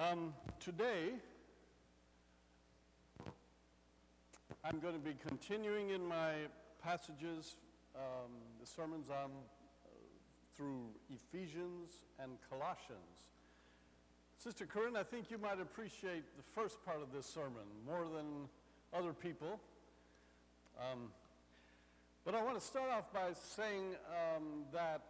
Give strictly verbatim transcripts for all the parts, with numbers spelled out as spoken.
Um, today, I'm going to be continuing in my passages, um, the sermons on uh, through Ephesians and Colossians. Sister Corinne, I think you might appreciate the first part of this sermon more than other people. Um, but I want to start off by saying um, that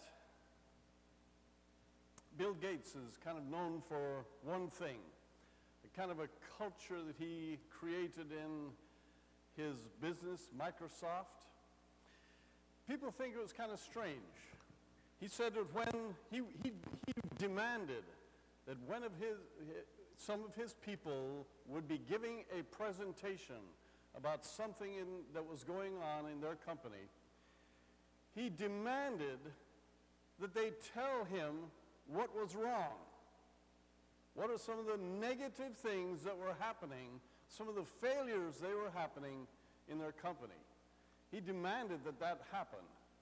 Bill Gates is kind of known for one thing, a kind of a culture that he created in his business, Microsoft. People think it was kind of strange. He said that when he, he, he demanded that one of his, some of his people would be giving a presentation about something in, that was going on in their company, he demanded that they tell him what was wrong. What are some of the negative things that were happening, some of the failures they were happening in their company? He demanded that that happen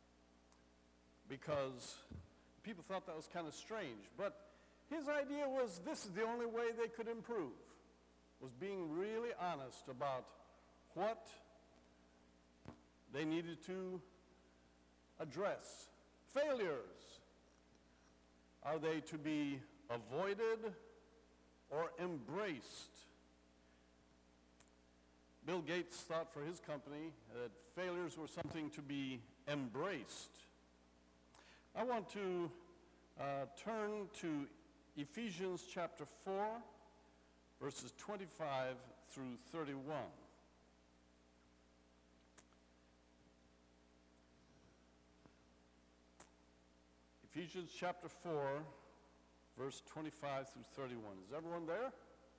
because people thought that was kind of strange. But his idea was this is the only way they could improve, was being really honest about what they needed to address. Failures. Are they to be avoided or embraced? Bill Gates thought for his company that failures were something to be embraced. I want to uh, turn to Ephesians chapter four, verses twenty-five through thirty-one. Ephesians chapter four, verse twenty-five through thirty-one. Is everyone there?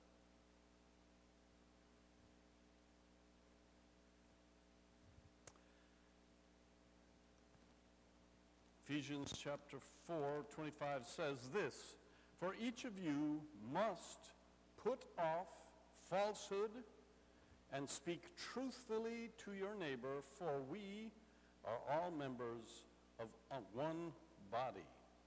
Ephesians chapter four, twenty-five says this, "For each of you must put off falsehood and speak truthfully to your neighbor, for we are all members of one body.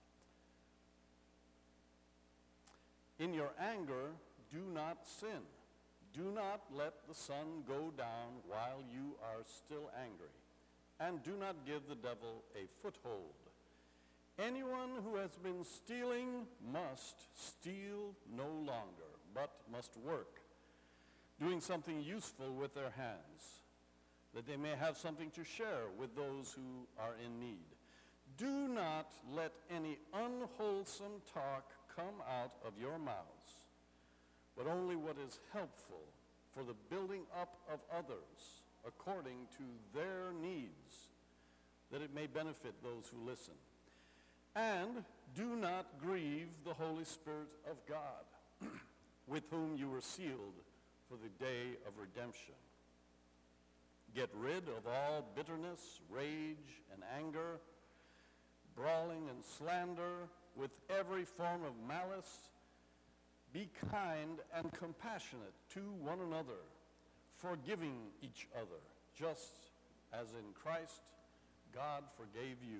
In your anger, do not sin. Do not let the sun go down while you are still angry, and do not give the devil a foothold. Anyone who has been stealing must steal no longer, but must work, doing something useful with their hands, that they may have something to share with those who are in need. Do not let any unwholesome talk come out of your mouths, but only what is helpful for the building up of others according to their needs, that it may benefit those who listen. And do not grieve the Holy Spirit of God, with whom you were sealed for the day of redemption. Get rid of all bitterness, rage, and anger, brawling and slander, with every form of malice. Be kind and compassionate to one another, forgiving each other, just as in Christ God forgave you."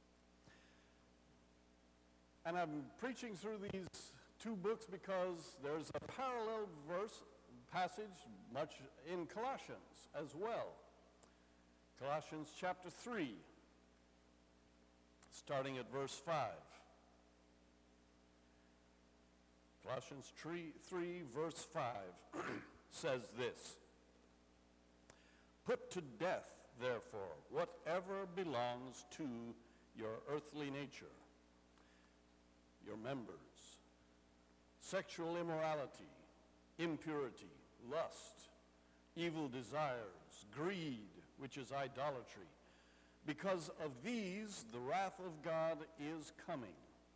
And I'm preaching through these two books because there's a parallel verse, passage, much in Colossians as well. Colossians chapter three. Starting at verse five. Colossians three, three verse five says this, "Put to death, therefore, whatever belongs to your earthly nature, your members, sexual immorality, impurity, lust, evil desires, greed, which is idolatry. Because of these, the wrath of God is coming.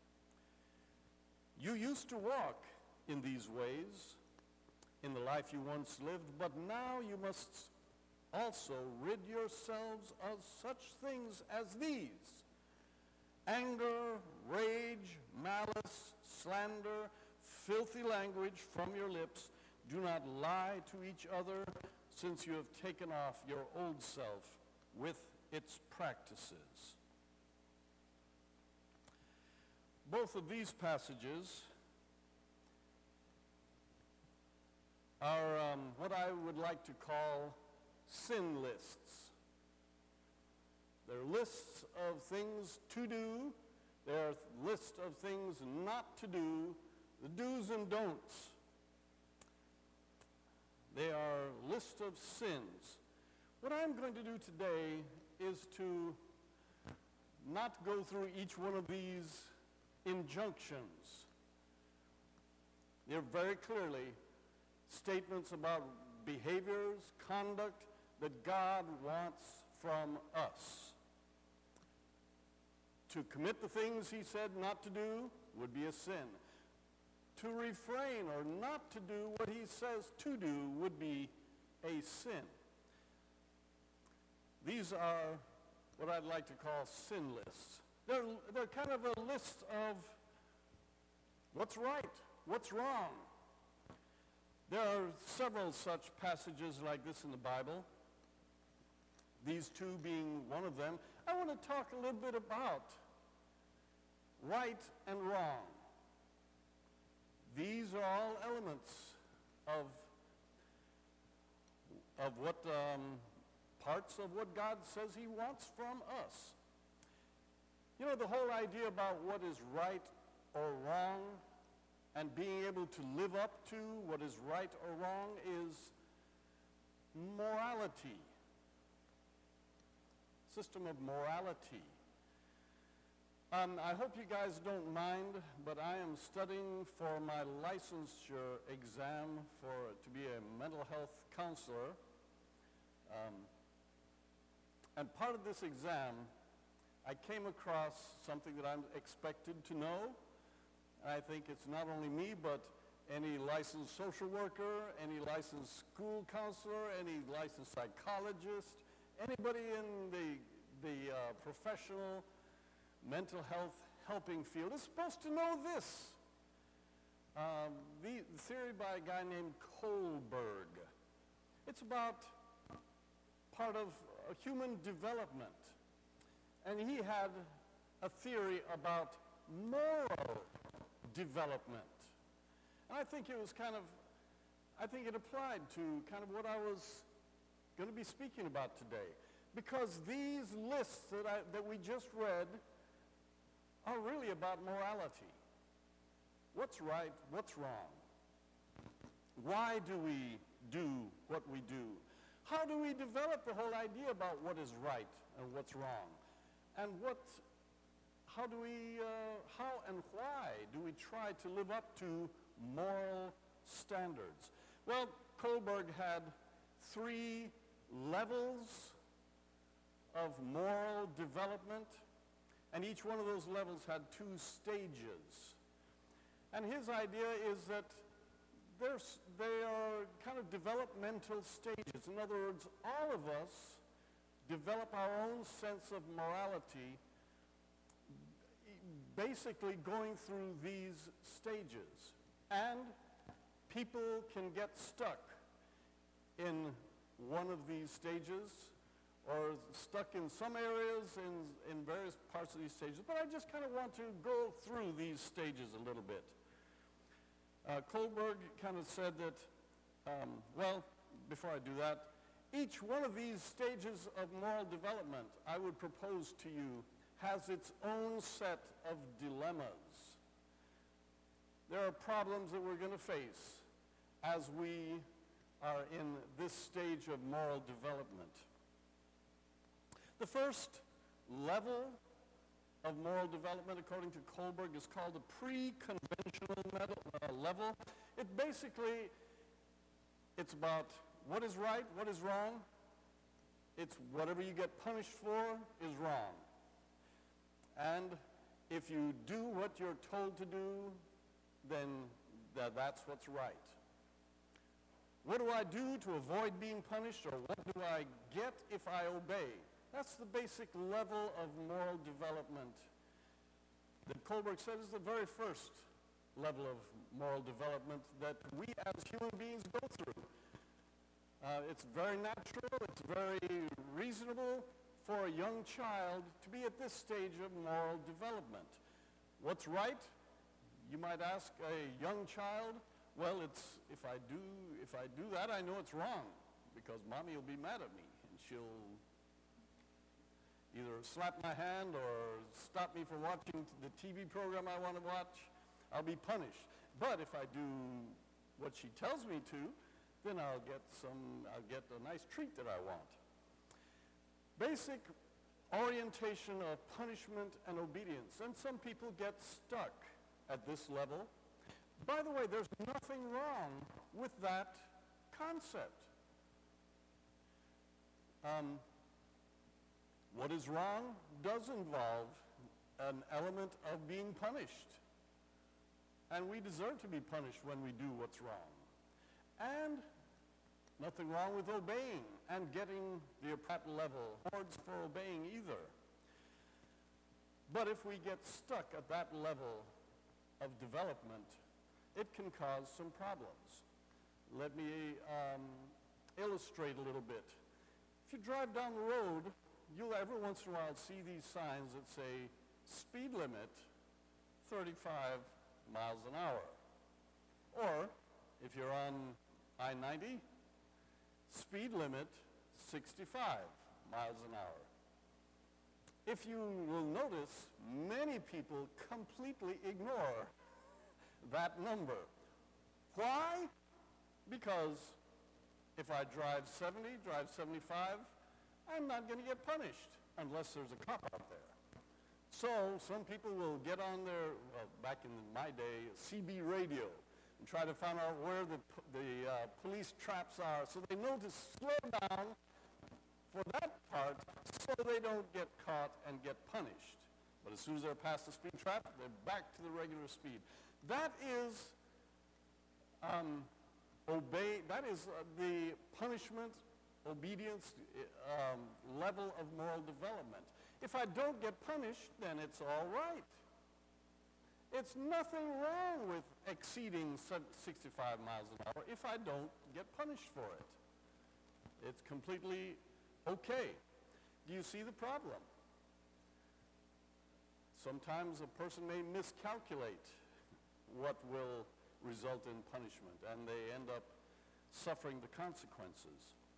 You used to walk in these ways in the life you once lived, but now you must also rid yourselves of such things as these: anger, rage, malice, slander, filthy language from your lips. Do not lie to each other, since you have taken off your old self with its practices." Both of these passages are um, what I would like to call sin lists. They're lists of things to do. They're lists of things not to do, the do's and don'ts. They are lists of sins. What I'm going to do today is to not go through each one of these injunctions. They're very clearly statements about behaviors, conduct that God wants from us. To commit the things he said not to do would be a sin. To refrain or not to do what he says to do would be a sin. These are what I'd like to call sin lists. They're, they're kind of a list of what's right, what's wrong. There are several such passages like this in the Bible, these two being one of them. I want to talk a little bit about right and wrong. These are all elements of, of what um, parts of what God says he wants from us. You know, the whole idea about what is right or wrong and being able to live up to what is right or wrong is morality. System of morality. Um, I hope you guys don't mind, but I am studying for my licensure exam for to be a mental health counselor. Um, and part of this exam, I came across something that I'm expected to know. And I think it's not only me, but any licensed social worker, any licensed school counselor, any licensed psychologist, anybody in the, the uh, professional mental health helping field is supposed to know this. Um, the, the theory by a guy named Kohlberg. It's about part of uh, human development. And he had a theory about moral development. And I think it was kind of, I think it applied to kind of what I was going to be speaking about today. Because these lists that, I, that we just read are really about morality. What's right, what's wrong? Why do we do what we do? How do we develop the whole idea about what is right and what's wrong? And what, how do we, uh, how and why do we try to live up to moral standards? Well, Kohlberg had three levels of moral development, and each one of those levels had two stages. And his idea is that there's, they are kind of developmental stages. In other words, all of us develop our own sense of morality basically going through these stages. And people can get stuck in one of these stages or stuck in some areas in, in various parts of these stages. But I just kind of want to go through these stages a little bit. Uh, Kohlberg kind of said that, um, well, before I do that, each one of these stages of moral development, I would propose to you, has its own set of dilemmas. There are problems that we're going to face as we are in this stage of moral development. The first level of moral development, according to Kohlberg, is called the pre-conventional uh, level. It basically, it's about what is right, what is wrong. It's whatever you get punished for is wrong. And if you do what you're told to do, then th- that's what's right. What do I do to avoid being punished, or what do I get if I obey? That's the basic level of moral development that Kohlberg said is the very first level of moral development that we as human beings go through. Uh, it's very natural, it's very reasonable for a young child to be at this stage of moral development. What's right? You might ask a young child, Well, it's, if I do, if I do that, I know it's wrong, because Mommy will be mad at me, and she'll either slap my hand or stop me from watching the T V program I want to watch. I'll be punished. But if I do what she tells me to, then I'll get some, I'll get a nice treat that I want. Basic orientation of punishment and obedience. And some people get stuck at this level. By the way, there's nothing wrong with that concept. Um, what is wrong does involve an element of being punished. And we deserve to be punished when we do what's wrong. And nothing wrong with obeying and getting the appropriate level rewards for obeying either. But if we get stuck at that level of development, it can cause some problems. Let me um, illustrate a little bit. If you drive down the road, you'll every once in a while see these signs that say, speed limit thirty-five miles an hour. Or, if you're on I ninety, speed limit sixty-five miles an hour. If you will notice, many people completely ignore that number. Why? Because if I drive seventy, drive seventy-five, I'm not going to get punished unless there's a cop out there. So some people will get on their, well, back in my day, C B radio and try to find out where the, the uh, police traps are so they know to slow down for that part so they don't get caught and get punished. But as soon as they're past the speed trap, they're back to the regular speed. That is um, obey. That is uh, the punishment, obedience um, level of moral development. If I don't get punished, then it's all right. It's nothing wrong with exceeding sixty-five miles an hour if I don't get punished for it. It's completely okay. Do you see the problem? Sometimes a person may miscalculate what will result in punishment, and they end up suffering the consequences.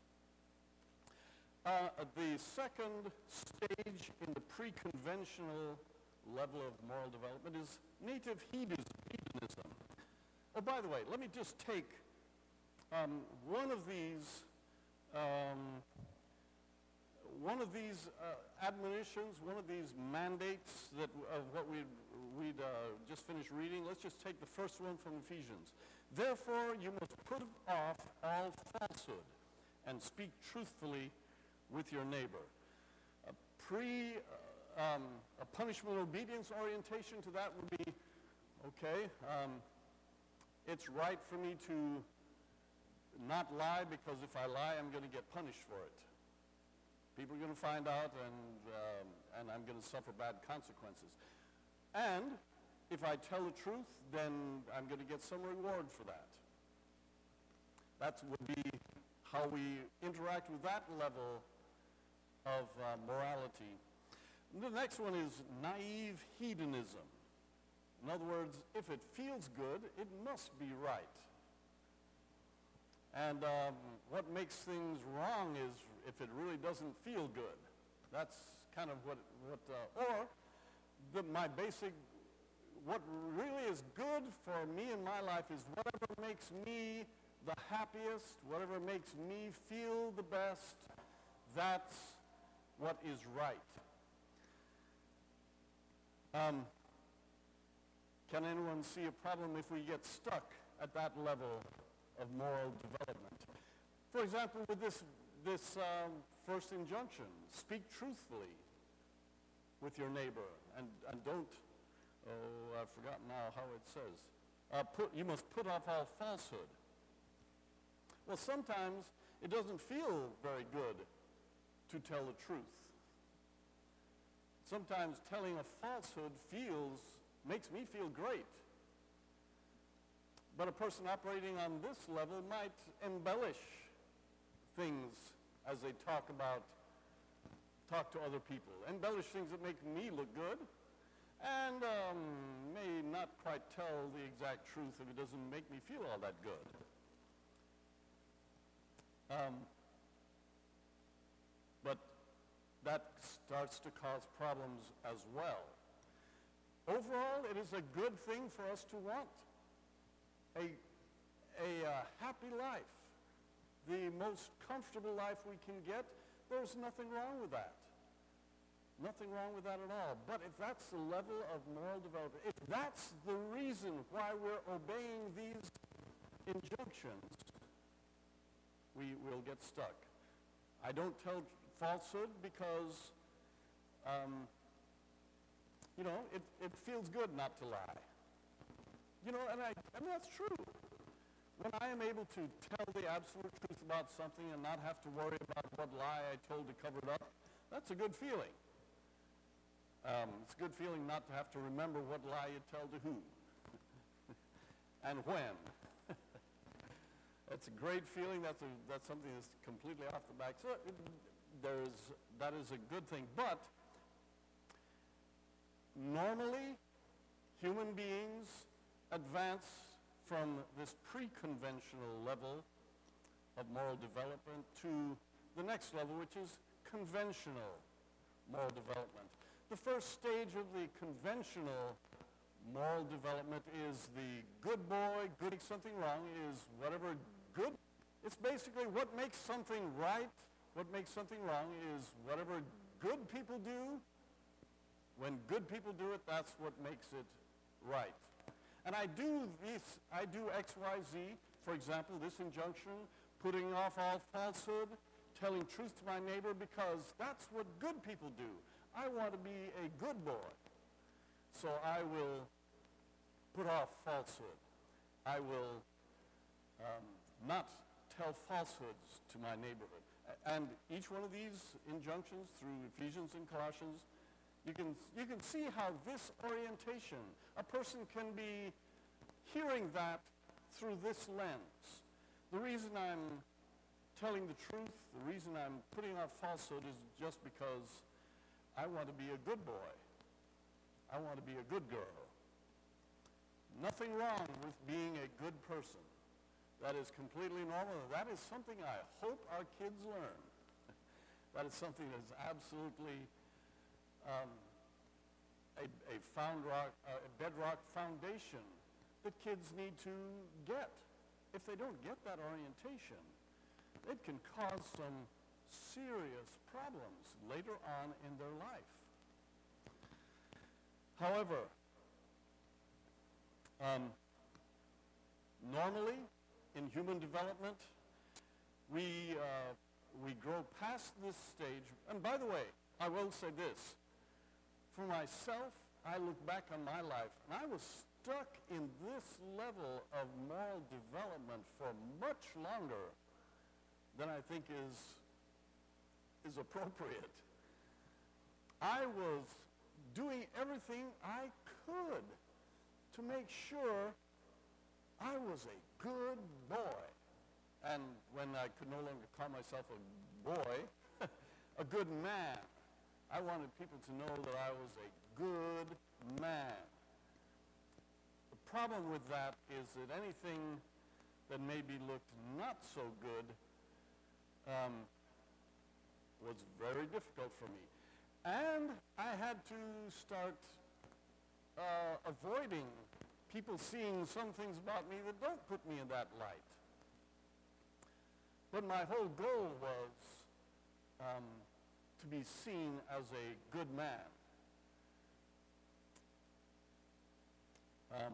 Uh, the second stage in the pre-conventional level of moral development is native hedonism. Oh, by the way, let me just take um, one of these um, one of these uh, admonitions, one of these mandates that of what we'd, we'd uh, just finished reading. Let's just take the first one from Ephesians. Therefore, you must put off all falsehood and speak truthfully with your neighbor. A pre, uh, um, a punishment obedience orientation to that would be, okay, um, it's right for me to not lie because if I lie, I'm going to get punished for it. People are going to find out, and, um, and I'm going to suffer bad consequences. And if I tell the truth, then I'm going to get some reward for that. That would be how we interact with that level of uh, morality. The next one is naive hedonism. In other words, if it feels good, it must be right. And um, what makes things wrong is if it really doesn't feel good. That's kind of what, what uh, or the, my basic, what really is good for me in my life is whatever makes me the happiest, whatever makes me feel the best, that's what is right. Um, can anyone see a problem if we get stuck at that level of moral development? For example, with this, this um, first injunction, speak truthfully with your neighbor, and, and don't, oh, I've forgotten now how it says, uh, put, you must put off all falsehood. Well, sometimes it doesn't feel very good to tell the truth. Sometimes telling a falsehood feels, makes me feel great. But a person operating on this level might embellish things as they talk about, talk to other people. Embellish things that make me look good. and um, may not quite tell the exact truth if it doesn't make me feel all that good. Um, but that starts to cause problems as well. Overall, it is a good thing for us to want a, a uh, happy life, the most comfortable life we can get. There's nothing wrong with that. Nothing wrong with that at all. But if that's the level of moral development, if that's the reason why we're obeying these injunctions, we will get stuck. I don't tell falsehood because, um, you know, it, it feels good not to lie. You know, and I, I mean, that's true. When I am able to tell the absolute truth about something and not have to worry about what lie I told to cover it up, that's a good feeling. Um, it's a good feeling not to have to remember what lie you tell to who and when. That's a great feeling. That's, a, that's something that's completely off the back. So it, there's, that is a good thing. But normally, human beings advance from this pre-conventional level of moral development to the next level, which is conventional moral development. The first stage of the conventional moral development is the good boy, good something wrong, is whatever good. It's basically what makes something right, what makes something wrong is whatever good people do. When good people do it, that's what makes it right. And I do this, I do X, Y, Z, for example, this injunction, putting off all falsehood, telling truth to my neighbor, because that's what good people do. I want to be a good boy. So I will put off falsehood. I will um, not tell falsehoods to my neighborhood. And each one of these injunctions through Ephesians and Colossians, you can, you can see how this orientation, a person can be hearing that through this lens. The reason I'm telling the truth, the reason I'm putting off falsehood is just because I want to be a good boy. I want to be a good girl. Nothing wrong with being a good person. That is completely normal. That is something I hope our kids learn. That is something that is absolutely um, a, a, found rock, uh, a bedrock foundation that kids need to get. If they don't get that orientation, it can cause some serious problems later on in their life. However, um, normally in human development, we, uh, we grow past this stage. And by the way, I will say this. For myself, I look back on my life, and I was stuck in this level of moral development for much longer than I think is, is appropriate. I was doing everything I could to make sure I was a good boy. And when I could no longer call myself a boy, a good man, I wanted people to know that I was a good man. The problem with that is that anything that maybe looked not so good um, was very difficult for me. And I had to start uh, avoiding people seeing some things about me that don't put me in that light. But my whole goal was um, to be seen as a good man. Um,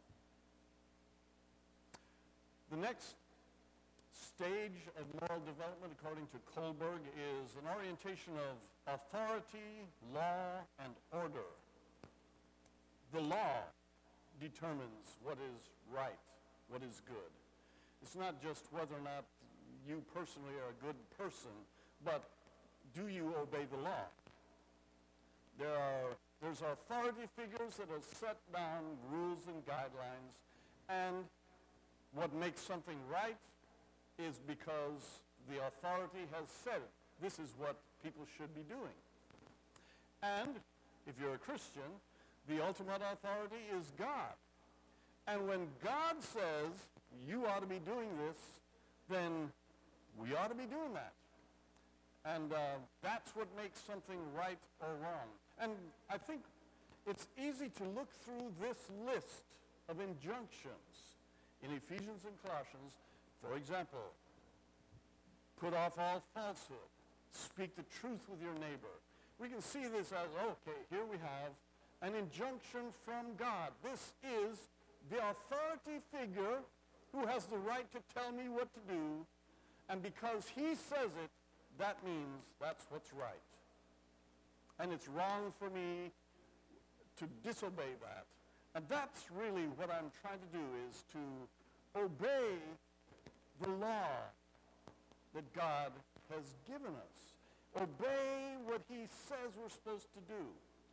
the next stage of moral development, according to Kohlberg, is an orientation of authority, law, and order. The law determines what is right, what is good. It's not just whether or not you personally are a good person, but do you obey the law? There are there's authority figures that have set down rules and guidelines, and what makes something right is because the authority has said it. This is what people should be doing. And if you're a Christian, The ultimate authority is God. And when God says, you ought to be doing this, then we ought to be doing that. And uh, that's what makes something right or wrong. And I think it's easy to look through this list of injunctions in Ephesians and Colossians. For example, put off all falsehood. Speak the truth with your neighbor. We can see this as, okay, here we have an injunction from God. This is the authority figure who has the right to tell me what to do. And because he says it, that means that's what's right. And it's wrong for me to disobey that. And that's really what I'm trying to do, is to obey the law that God has given us. Obey what he says we're supposed to do.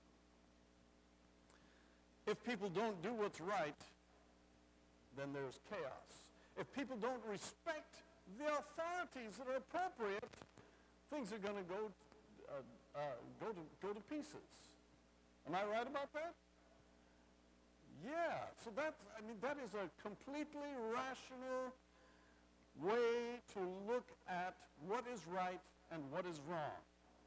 If people don't do what's right, then there's chaos. If people don't respect the authorities that are appropriate, things are going to go uh, uh, go to go to pieces. Am I right about that? Yeah. So that's, I mean, that is a completely rational way to look at what is right and what is wrong.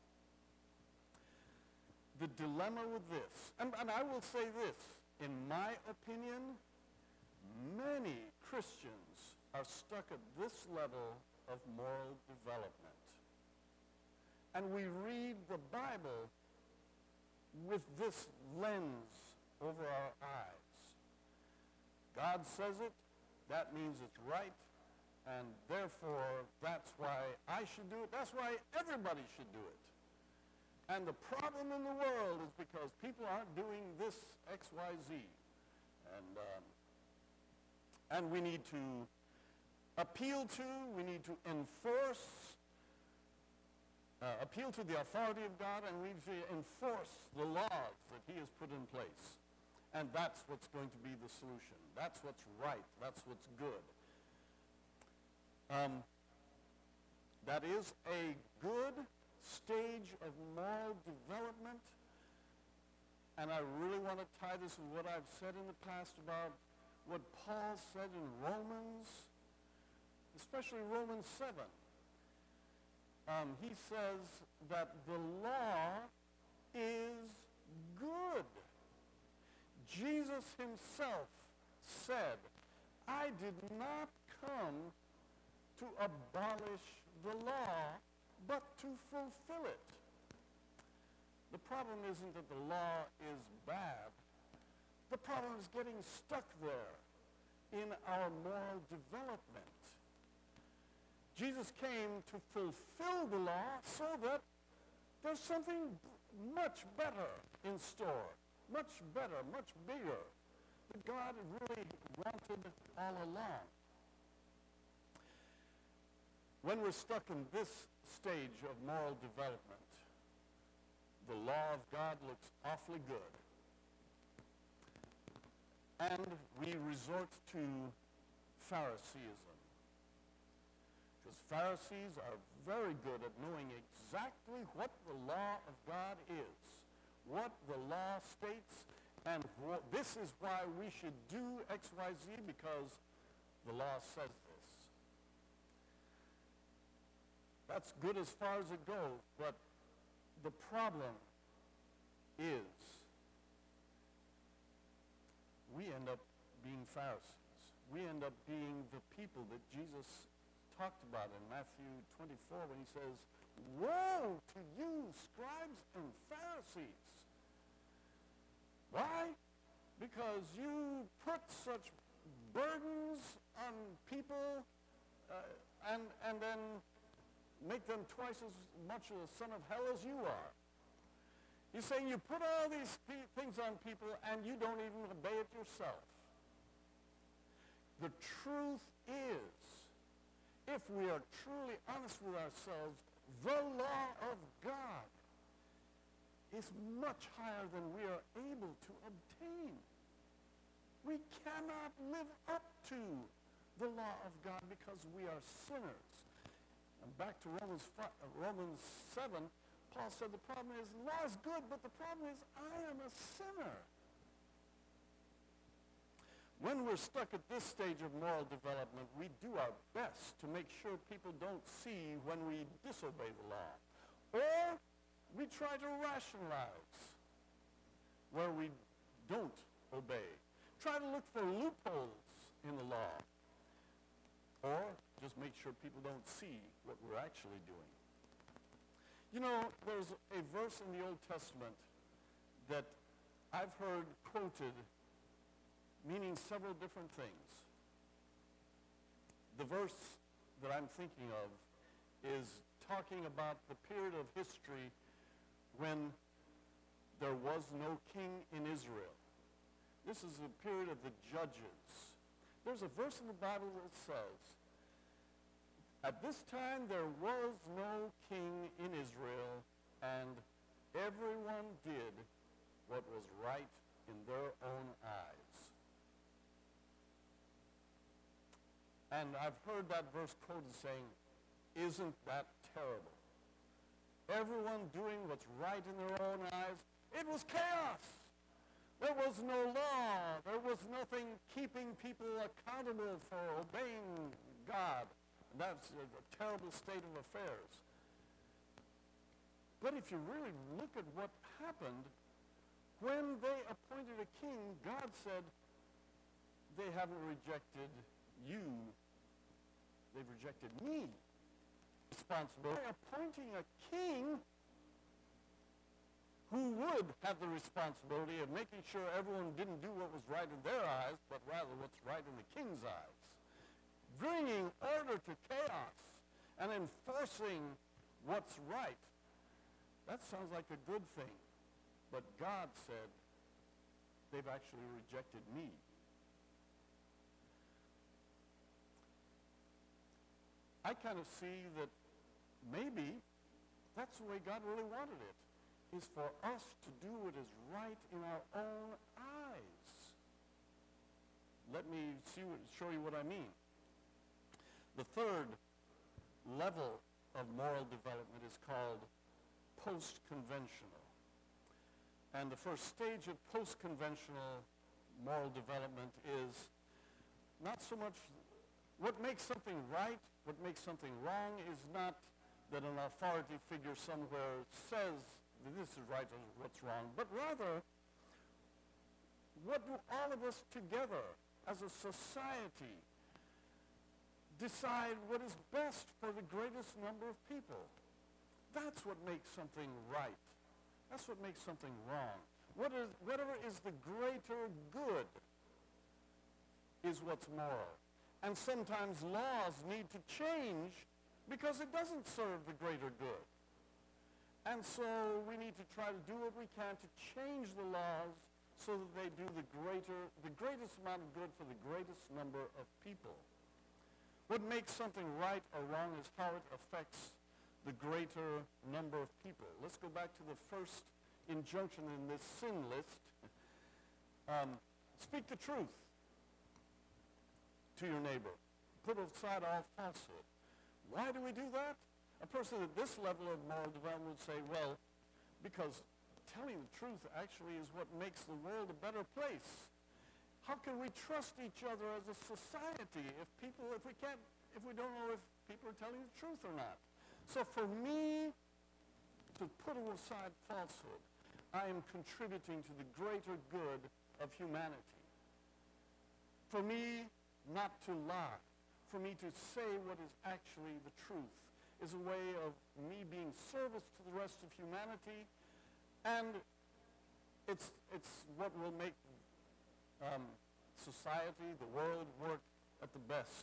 The dilemma with this, and, and I will say this, in my opinion, many Christians are stuck at this level of moral development. And we read the Bible with this lens over our eyes. God says it, that means it's right, and therefore that's why I should do it. That's why everybody should do it. And the problem in the world is because people aren't doing this X, Y, Z. And, um, and we need to appeal to, we need to enforce, uh, appeal to the authority of God, and we need to enforce the laws that he has put in place. And that's what's going to be the solution. That's what's right. That's what's good. Um, that is a good stage of moral development. And I really want to tie this with what I've said in the past about what Paul said in Romans, especially Romans seven. Um, he says that the law is good. Jesus himself said, I did not come to abolish the law, but to fulfill it. The problem isn't that the law is bad. The problem is getting stuck there in our moral development. Jesus came to fulfill the law so that there's something much better in store, much better, much bigger, that God really wanted all along. When we're stuck in this stage of moral development, the law of God looks awfully good. And we resort to Phariseeism. Because Pharisees are very good at knowing exactly what the law of God is, what the law states, and wh- this is why we should do X, Y, Z, because the law says this. That's good as far as it goes, but the problem is we end up being Pharisees. We end up being the people that Jesus talked about in Matthew twenty-four when he says, woe to you, scribes and Pharisees. Why? Because you put such burdens on people uh, and, and then make them twice as much of a son of hell as you are. He's saying you put all these pe- things on people and you don't even obey it yourself. The truth is, if we are truly honest with ourselves, the law of God is much higher than we are able to obtain. We cannot live up to the law of God because we are sinners. And back to Romans five, uh, Romans seven, Paul said the problem is, law is good, but the problem is I am a sinner. When we're stuck at this stage of moral development, we do our best to make sure people don't see when we disobey the law. Or we try to rationalize where we don't obey. Try to look for loopholes in the law. Or just make sure people don't see what we're actually doing. You know, there's a verse in the Old Testament that I've heard quoted meaning several different things. The verse that I'm thinking of is talking about the period of history when there was no king in Israel. This is the period of the judges. There's a verse in the Bible that says, at this time there was no king in Israel, and everyone did what was right in their own eyes. And I've heard that verse quoted saying, isn't that terrible? Everyone doing what's right in their own eyes. It was chaos. There was no law. There was nothing keeping people accountable for obeying God. And that's a, a terrible state of affairs. But if you really look at what happened, when they appointed a king, God said, they haven't rejected you. They've rejected me. Responsible. By appointing a king who would have the responsibility of making sure everyone didn't do what was right in their eyes, but rather what's right in the king's eyes. Bringing order to chaos and enforcing what's right. That sounds like a good thing. But God said, they've actually rejected me. I kind of see that maybe that's the way God really wanted it, is for us to do what is right in our own eyes. Let me see what, show you what I mean. The third level of moral development is called post-conventional. And the first stage of post-conventional moral development is not so much what makes something right, what makes something wrong is not that an authority figure somewhere says that this is right or what's wrong, but rather, what do all of us together as a society decide what is best for the greatest number of people? That's what makes something right. That's what makes something wrong. What is, whatever is the greater good is what's moral. And sometimes laws need to change because it doesn't serve the greater good. And so we need to try to do what we can to change the laws so that they do the greater, the greatest amount of good for the greatest number of people. What makes something right or wrong is how it affects the greater number of people. Let's go back to the first injunction in this sin list. Um, speak the truth to your neighbor. Put aside all falsehood. Why do we do that? A person at this level of moral development would say, well, because telling the truth actually is what makes the world a better place. How can we trust each other as a society if people, if we can't, if we don't know if people are telling the truth or not? So for me to put aside falsehood, I am contributing to the greater good of humanity. For me not to lie, for me to say what is actually the truth, is a way of me being service to the rest of humanity, and it's, it's what will make um, society, the world, work at the best.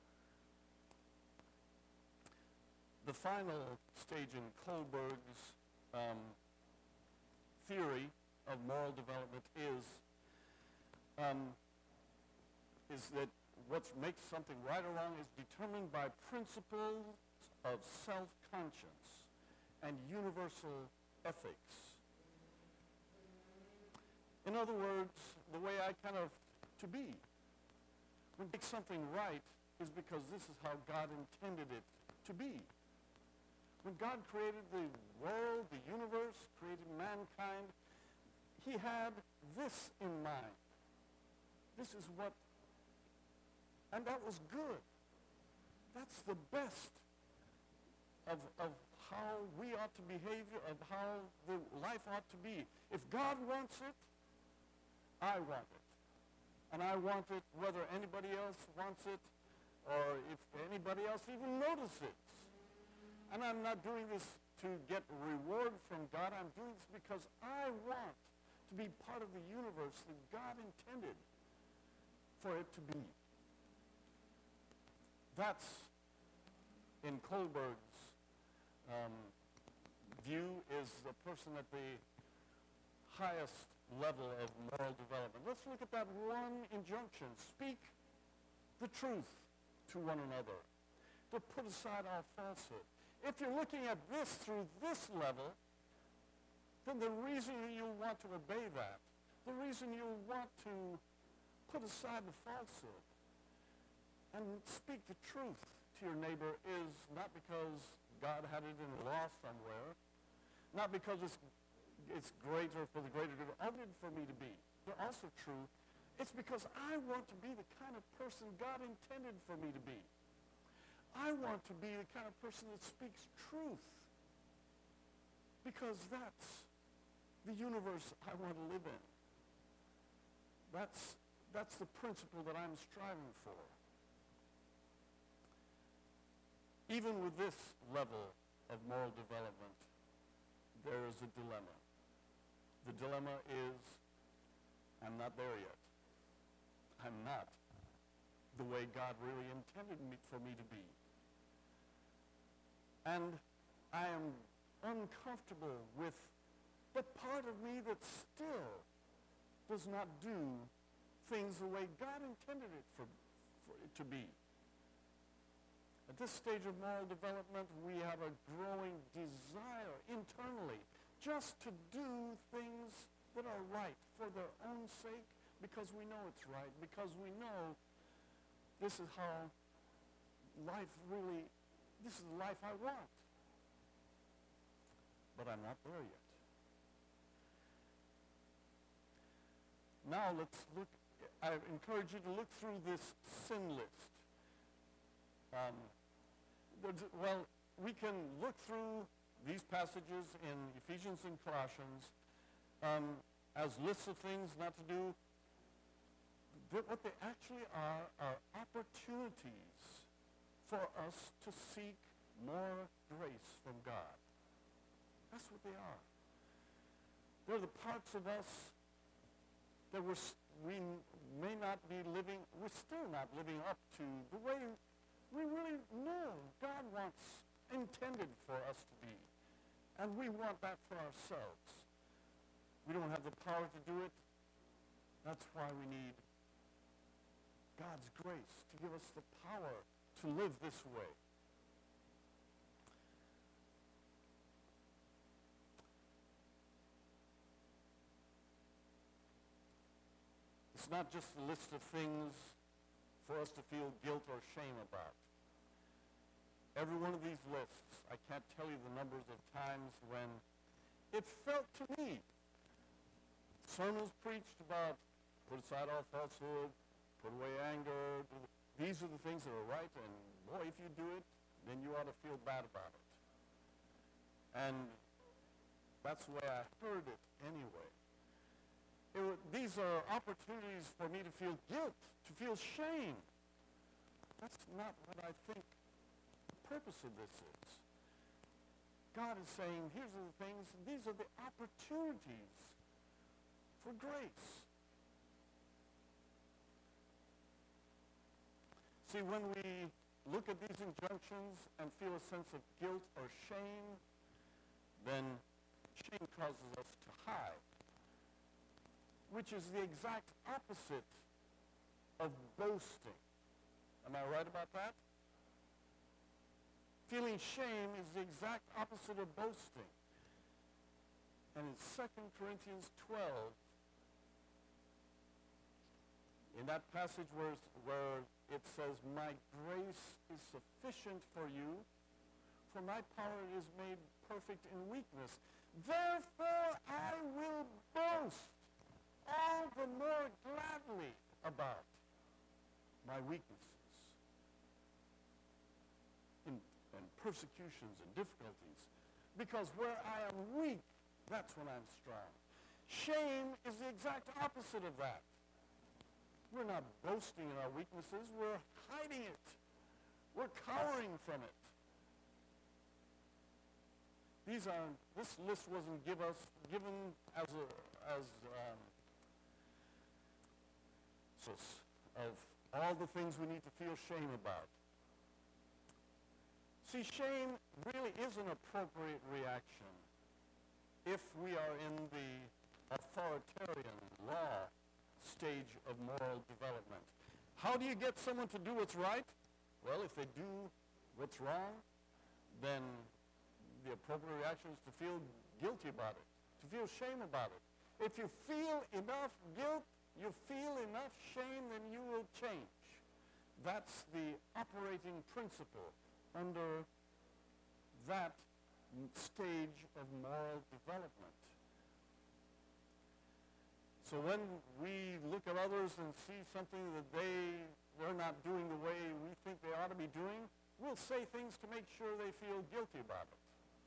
The final stage in Kohlberg's um, theory of moral development is, um, is that what makes something right or wrong is determined by principles of self-conscience and universal ethics. In other words, the way I kind of to be. When we make something right is because this is how God intended it to be. When God created the world, the universe, created mankind, he had this in mind. This is what, and that was good. That's the best of, of how we ought to behave, of how the life ought to be. If God wants it, I want it. And I want it whether anybody else wants it or if anybody else even notices. And I'm not doing this to get reward from God. I'm doing this because I want to be part of the universe that God intended for it to be. That's in Kohlberg's um, view is the person at the highest level of moral development. Let's look at that one injunction. Speak the truth to one another. To put aside all falsehood. If you're looking at this through this level, then the reason you'll want to obey that, the reason you'll want to put aside the falsehood and speak the truth to your neighbor is not because God had it in law somewhere, not because it's, it's greater for the greater good, other for me to be. They're also true. It's because I want to be the kind of person God intended for me to be. I want to be the kind of person that speaks truth because that's the universe I want to live in. That's, that's the principle that I'm striving for. Even with this level of moral development, there is a dilemma. The dilemma is, I'm not there yet. I'm not the way God really intended me, for me to be. And I am uncomfortable with the part of me that still does not do things the way God intended it for, for it to be. At this stage of moral development, we have a growing desire internally just to do things that are right for their own sake because we know it's right, because we know this is how life really, this is the life I want. But I'm not there yet. Now let's look, I encourage you to look through this sin list. Um, well, we can look through these passages in Ephesians and Colossians um, as lists of things not to do. But what they actually are are opportunities for us to seek more grace from God. That's what they are. They're the parts of us that we're, we may not be living, we're still not living up to the way we really know God wants, intended for us to be. And we want that for ourselves. We don't have the power to do it. That's why we need God's grace to give us the power to live this way. It's not just a list of things for us to feel guilt or shame about. Every one of these lists, I can't tell you the numbers of times when it felt to me, sermons preached about put aside all falsehood, put away anger. These are the things that are right, and boy, if you do it, then you ought to feel bad about it. And that's the way I heard it anyway. It was, these are opportunities for me to feel guilt, to feel shame. That's not what I think the purpose of this is. God is saying, here's the things, these are the opportunities for grace. See, when we look at these injunctions and feel a sense of guilt or shame, then shame causes us to hide, which is the exact opposite of boasting. Am I right about that? Feeling shame is the exact opposite of boasting. And in Second Corinthians twelve, in that passage where, where it says, my grace is sufficient for you, for my power is made perfect in weakness. Therefore I will boast all the more gladly about my weaknesses in, and persecutions and difficulties, because where I am weak, that's when I'm strong. Shame is the exact opposite of that. We're not boasting in our weaknesses. We're hiding it. We're cowering from it. These are, this list wasn't give us, given as a, as um, so of all the things we need to feel shame about. See, shame really is an appropriate reaction if we are in the authoritarian law stage of moral development. How do you get someone to do what's right? Well, if they do what's wrong, then the appropriate reaction is to feel guilty about it, to feel shame about it. If you feel enough guilt, you feel enough shame, then you will change. That's the operating principle under that stage of moral development. So when we look at others and see something that they, they're not doing the way we think they ought to be doing, we'll say things to make sure they feel guilty about it.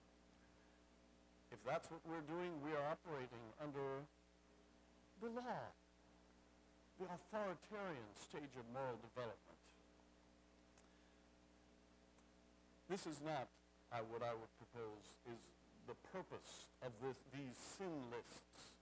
If that's what we're doing, we are operating under the law, the authoritarian stage of moral development. This is not I, what I would propose is the purpose of this, these sin lists.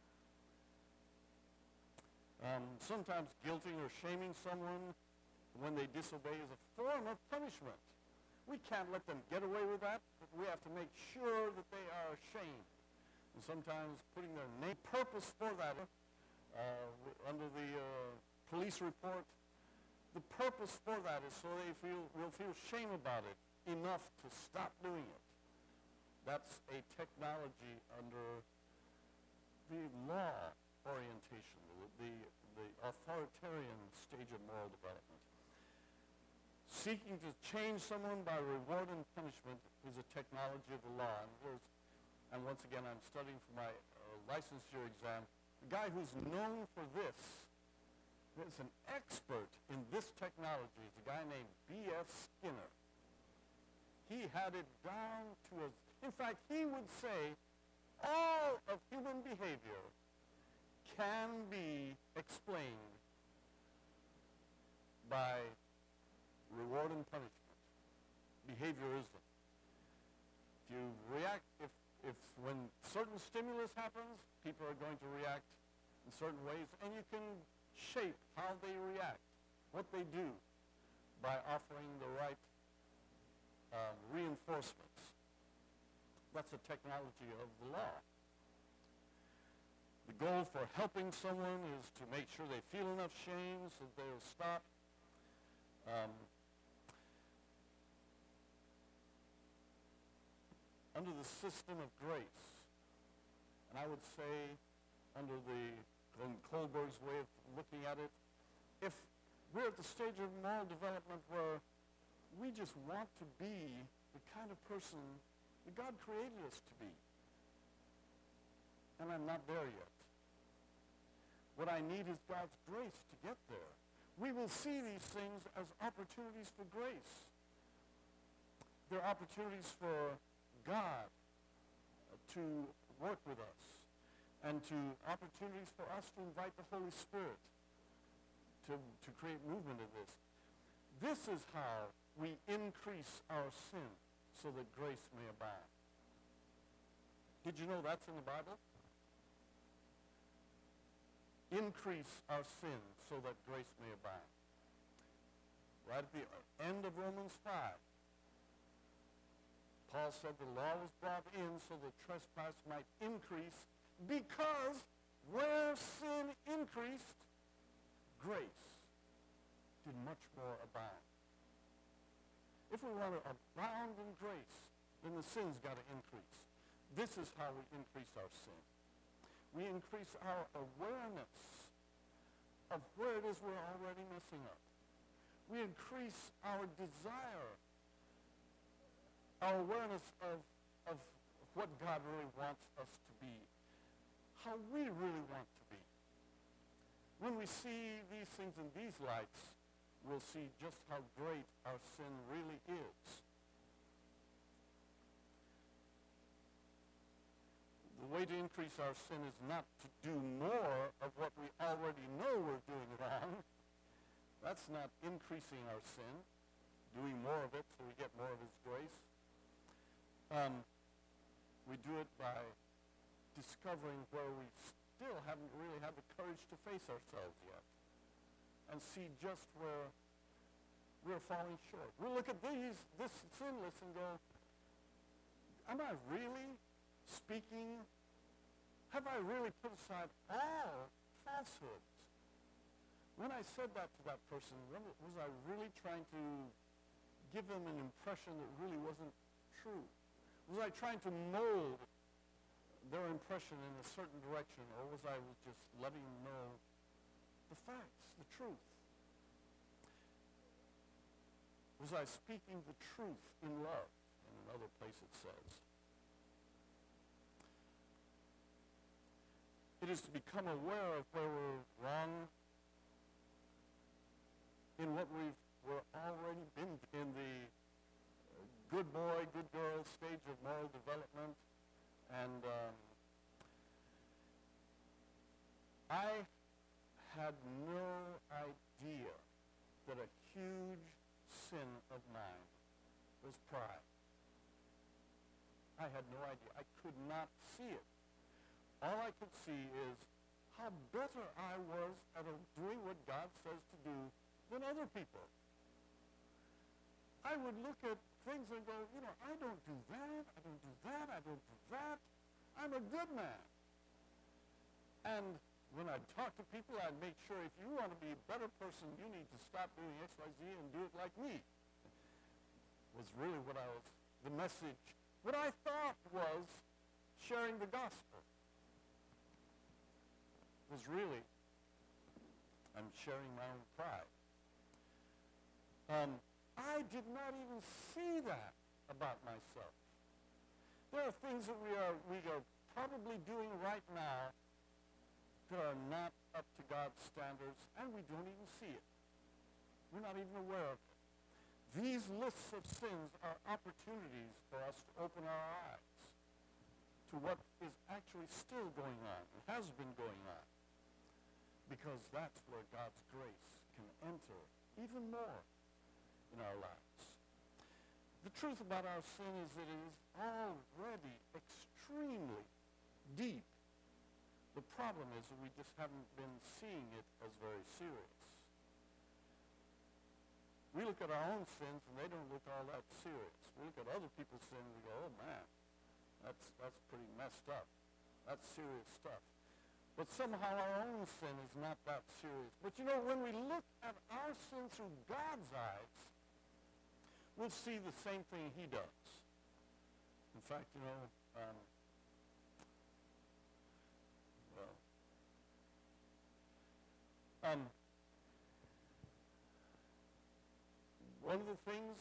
Um, sometimes guilting or shaming someone when they disobey is a form of punishment. We can't let them get away with that, but we have to make sure that they are ashamed. And sometimes putting their name purpose for that uh, under the uh, police report, the purpose for that is so they feel will feel shame about it enough to stop doing it. That's a technology under the law orientation, the, the, the authoritarian stage of moral development. Seeking to change someone by reward and punishment is a technology of the law. And, there's, and once again, I'm studying for my uh, licensure exam. The guy who's known for this, is an expert in this technology, is a guy named B F Skinner. He had it down to a, in fact, he would say all of human behavior can be explained by reward and punishment. Behaviorism. If you react, if, if when certain stimulus happens, people are going to react in certain ways, and you can shape how they react, what they do, by offering the right um, reinforcements. That's a technology of the law. The goal for helping someone is to make sure they feel enough shame so that they'll stop. Um, under the system of grace, and I would say under the in Kohlberg's way of looking at it, if we're at the stage of moral development where we just want to be the kind of person that God created us to be, and I'm not there yet. What I need is God's grace to get there. We will see these things as opportunities for grace. They're opportunities for God to work with us, and to opportunities for us to invite the Holy Spirit to, to create movement in this. This is how we increase our sin so that grace may abound. Did you know that's in the Bible? Increase our sin so that grace may abound. Right at the end of Romans five, Paul said the law was brought in so that trespass might increase, because where sin increased, grace did much more abound. If we want to abound in grace, then the sin's got to increase. This is how we increase our sin. We increase our awareness of where it is we're already messing up. We increase our desire, our awareness of, of what God really wants us to be, how we really want to be. When we see these things in these lights, we'll see just how great our sin really is. The way to increase our sin is not to do more of what we already know we're doing wrong. That's not increasing our sin, doing more of it so we get more of his grace. Um, we do it by discovering where we still haven't really had the courage to face ourselves yet and see just where we're falling short. We look at these, this sin list and go, am I really speaking? Have I really put aside all falsehoods? When I said that to that person, was I really trying to give them an impression that really wasn't true? Was I trying to mold their impression in a certain direction, or was I just letting them know the facts, the truth? Was I speaking the truth in love? In another place it says. It is to become aware of where we're wrong in what we've we're already been in the good boy, good girl stage of moral development. And um, I had no idea that a huge sin of mine was pride. I had no idea. I could not see it. All I could see is how better I was at doing what God says to do than other people. I would look at things and go, you know, I don't do that, I don't do that, I don't do that. I'm a good man. And when I'd talk to people, I'd make sure if you want to be a better person, you need to stop doing X, Y, Z and do it like me. Was really what I was, the message, what I thought was sharing the gospel. Was really, I'm sharing my own pride. Um, I did not even see that about myself. There are things that we are we are probably doing right now that are not up to God's standards, and we don't even see it. We're not even aware of it. These lists of sins are opportunities for us to open our eyes to what is actually still going on and has been going on, because that's where God's grace can enter even more in our lives. The truth about our sin is that it is already extremely deep. The problem is that we just haven't been seeing it as very serious. We look at our own sins and they don't look all that serious. We look at other people's sins and we go, oh man, that's, that's pretty messed up. That's serious stuff. But somehow our own sin is not that serious. But you know, when we look at our sin through God's eyes, we'll see the same thing he does. In fact, you know, um, well, um, one of the things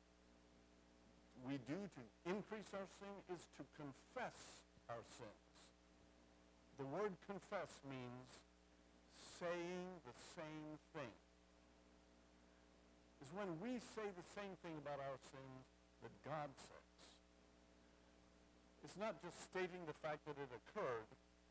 we do to increase our sin is to confess our sins. The word confess means saying the same thing. Is when we say the same thing about our sins that God says. It's not just stating the fact that it occurred.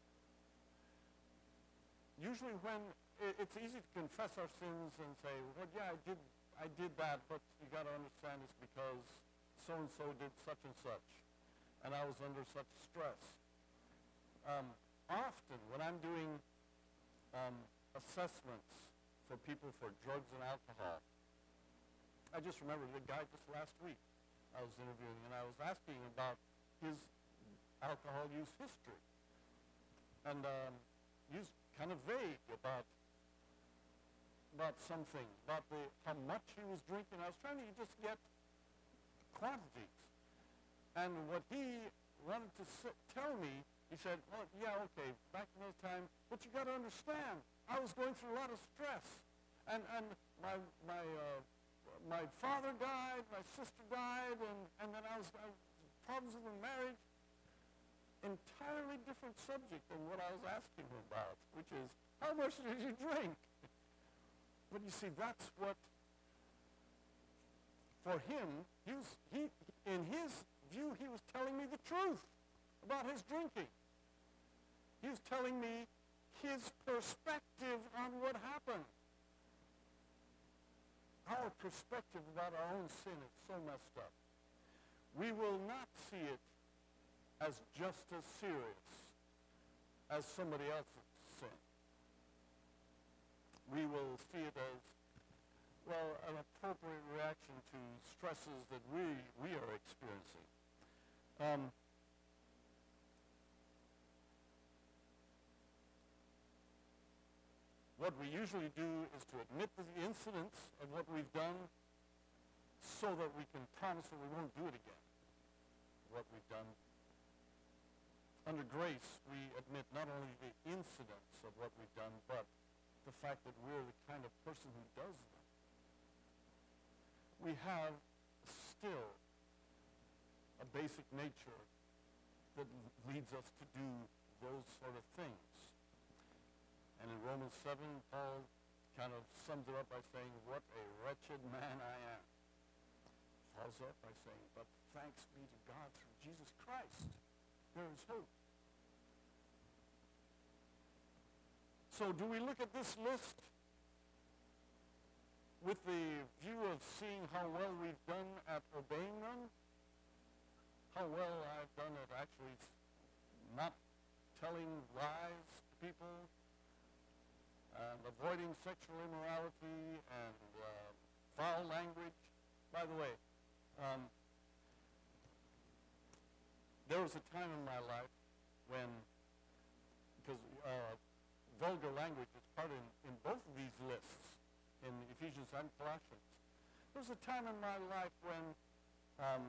Usually when it, it's easy to confess our sins and say, well, yeah, I did, I did that, but you got to understand it's because so-and-so did such and such, and I was under such stress. Um, often when I'm doing um, assessments for people for drugs and alcohol, I just remember the guy just last week I was interviewing, and I was asking about his alcohol use history. And um, he was kind of vague about about something, about the how much he was drinking. I was trying to just get quantities. And what he wanted to sit, tell me, he said, oh, yeah, okay, back in those times, but you got to understand, I was going through a lot of stress. And, and my, my, uh, my father died, my sister died, and, and then I was, I was problems with the marriage. Entirely different subject than what I was asking him about, which is, How much did you drink? But you see, that's what, for him, he was, he, in his view, he was telling me the truth about his drinking. He was telling me his perspective on what happened. Our perspective about our own sin is so messed up. We will not see it as just as serious as somebody else's sin. We will see it as, well, an appropriate reaction to stresses that we, we are experiencing. Um, what we usually do is to admit the incidents of what we've done so that we can promise that we won't do it again, what we've done. Under grace, we admit not only the incidents of what we've done, but the fact that we're the kind of person who does them. We have still a basic nature that leads us to do those sort of things. And in Romans seven, Paul kind of sums it up by saying, what a wretched man I am. Follows up by saying, but thanks be to God through Jesus Christ. There is hope. So do we look at this list with the view of seeing how well we've done at obeying them? How well I've done at actually not telling lies to people, and avoiding sexual immorality and uh, foul language. By the way, um, there was a time in my life when, because uh, vulgar language is part in, in both of these lists, in Ephesians and Colossians. There was a time in my life when um,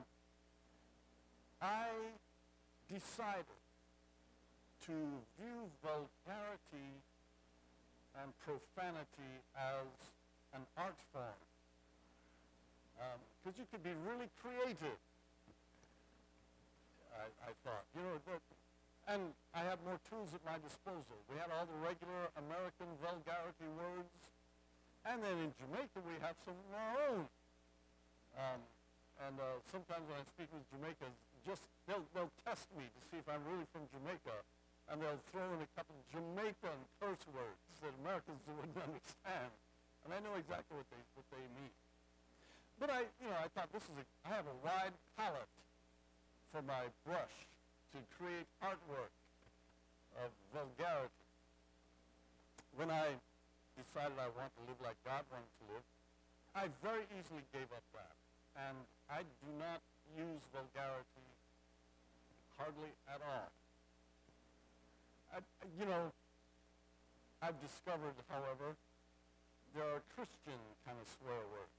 I decided to view vulgarity and profanity as an art form. Because um, you could be really creative, I, I thought. You know, that, and I had more tools at my disposal. We had all the regular American vulgarity words, and then in Jamaica we have some of our own. Um, and uh, sometimes when I speak with Jamaicans, just they'll, they'll test me to see if I'm really from Jamaica, and they'll throw in a couple of Jamaican curse words that Americans wouldn't understand. And I know exactly what they what they mean. But I, you know, I thought this is a, I have a wide palette for my brush to create artwork of vulgarity. When I decided I want to live like God wanted to live, I very easily gave up that. And I do not use vulgarity hardly at all. I, you know, I've discovered, however, there are Christian kind of swear words.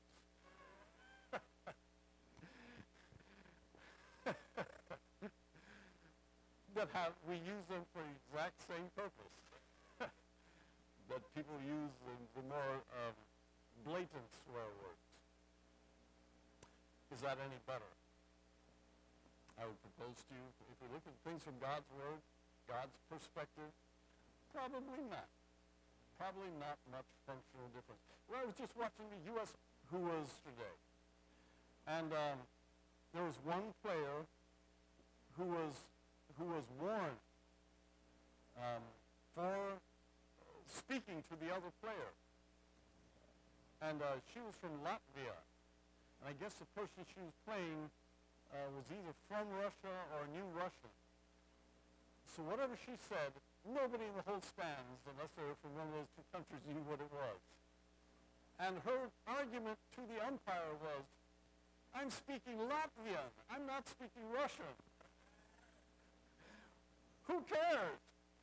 that have, we use them for the exact same purpose that people use the, the more um, blatant swear words. Is that any better? I would propose to you, if we look at things from God's Word, God's perspective, probably not. Probably not much functional difference. Well, I was just watching the U S Who Was today. And um, there was one player who was who was warned um, for speaking to the other player. And uh, she was from Latvia. And I guess the person she was playing uh, was either from Russia or knew Russian. So whatever she said, nobody in the whole stands, unless they were from one of those two countries, knew what it was. And her argument to the umpire was, I'm speaking Latvian. I'm not speaking Russian. Who cares?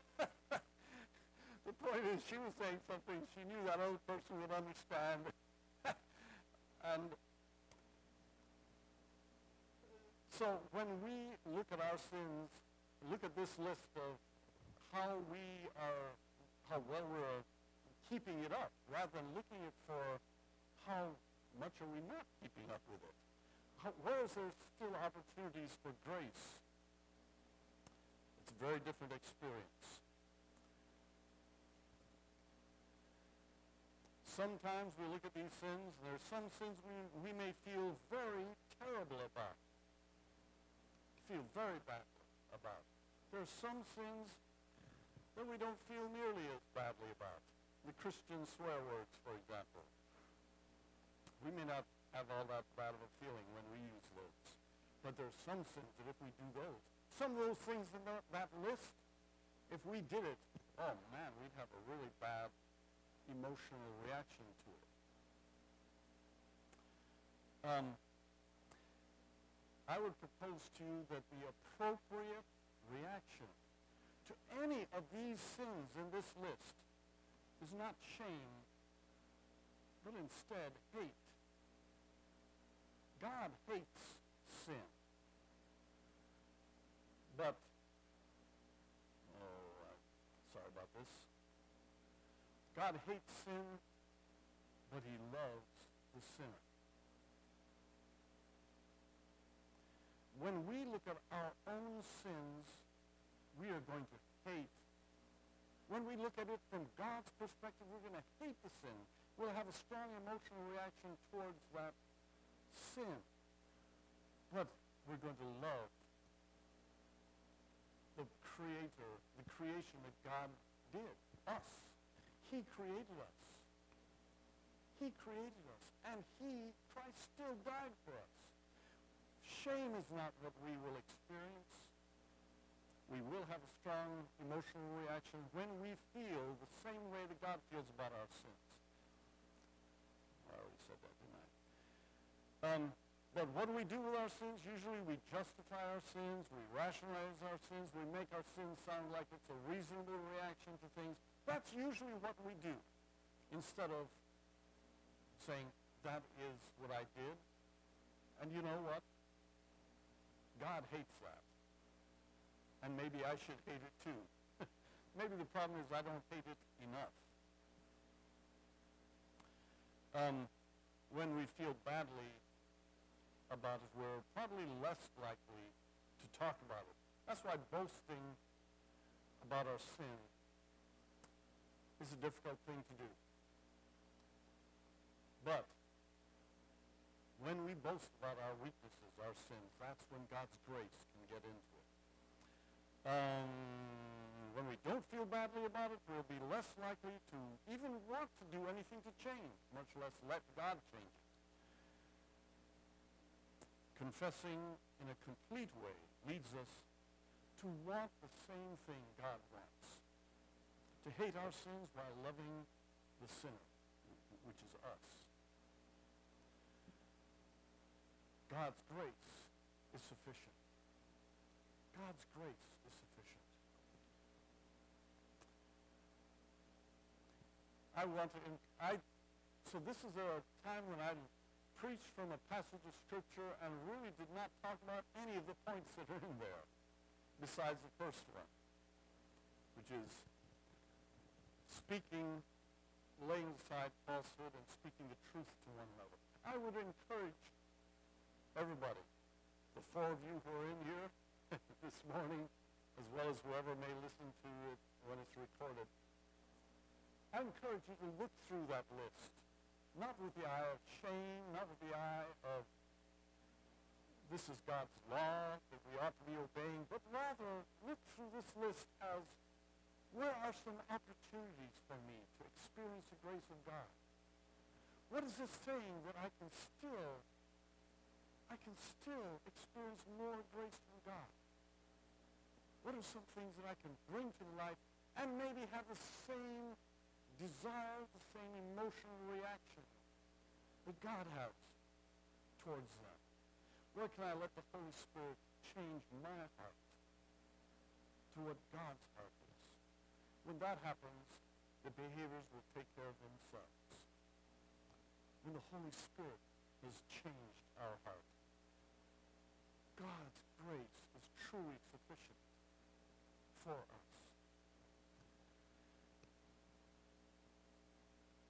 The point is, she was saying something she knew that other person would understand. And so when we look at our sins, look at this list of how we are, how well we're keeping it up, rather than looking at for how much are we not keeping up with it. How, where is there still opportunities for grace? It's a very different experience. Sometimes we look at these sins, and there are some sins we, we may feel very terrible about, feel very badly about. There are some sins that we don't feel nearly as badly about. The Christian swear words, for example. We may not have all that bad of a feeling when we use those, but there are some sins that if we do those, some of those things in that, that list, if we did it, oh man, we'd have a really bad emotional reaction to it. Um, I would propose to you that the appropriate reaction to any of these sins in this list is not shame, but instead hate. God hates sin. But, oh, uh, sorry about this. God hates sin, but he loves the sinner. When we look at our own sins, we are going to hate. When we look at it from God's perspective, we're going to hate the sin. We'll have a strong emotional reaction towards that sin. But we're going to love the Creator, the creation that God did, us. He created us. He created us. And he, Christ, still died for us. Shame is not what we will experience. We will have a strong emotional reaction when we feel the same way that God feels about our sins. I already said that, didn't I? Um, but what do we do with our sins? Usually we justify our sins, we rationalize our sins, we make our sins sound like it's a reasonable reaction to things. That's usually what we do, instead of saying, that is what I did. And you know what? God hates that. And maybe I should hate it too. Maybe the problem is I don't hate it enough. Um, when we feel badly about it, we're probably less likely to talk about it. That's why boasting about our sin is a difficult thing to do. But when we boast about our weaknesses, our sins, that's when God's grace can get into it. Um, when we don't feel badly about it, we'll be less likely to even want to do anything to change, much less let God change it. Confessing in a complete way leads us to want the same thing God wants. To hate our sins while loving the sinner, which is us. God's grace is sufficient. God's grace is sufficient. I want to, I, so this is a time when I preached from a passage of Scripture and really did not talk about any of the points that are in there, besides the first one, which is speaking, laying aside falsehood and speaking the truth to one another. I would encourage everybody, the four of you who are in here this morning, as well as whoever may listen to it when it's recorded, I encourage you to look through that list, not with the eye of shame, not with the eye of this is God's law that we ought to be obeying, but rather look through this list as where are some opportunities for me to experience the grace of God? What is this saying that I can still I can still experience more grace from God? What are some things that I can bring to life and maybe have the same desire, the same emotional reaction that God has towards them? Where can I let the Holy Spirit change my heart to what God's heart is? When that happens, the behaviors will take care of themselves. When the Holy Spirit has changed our heart, God's grace is truly sufficient for us.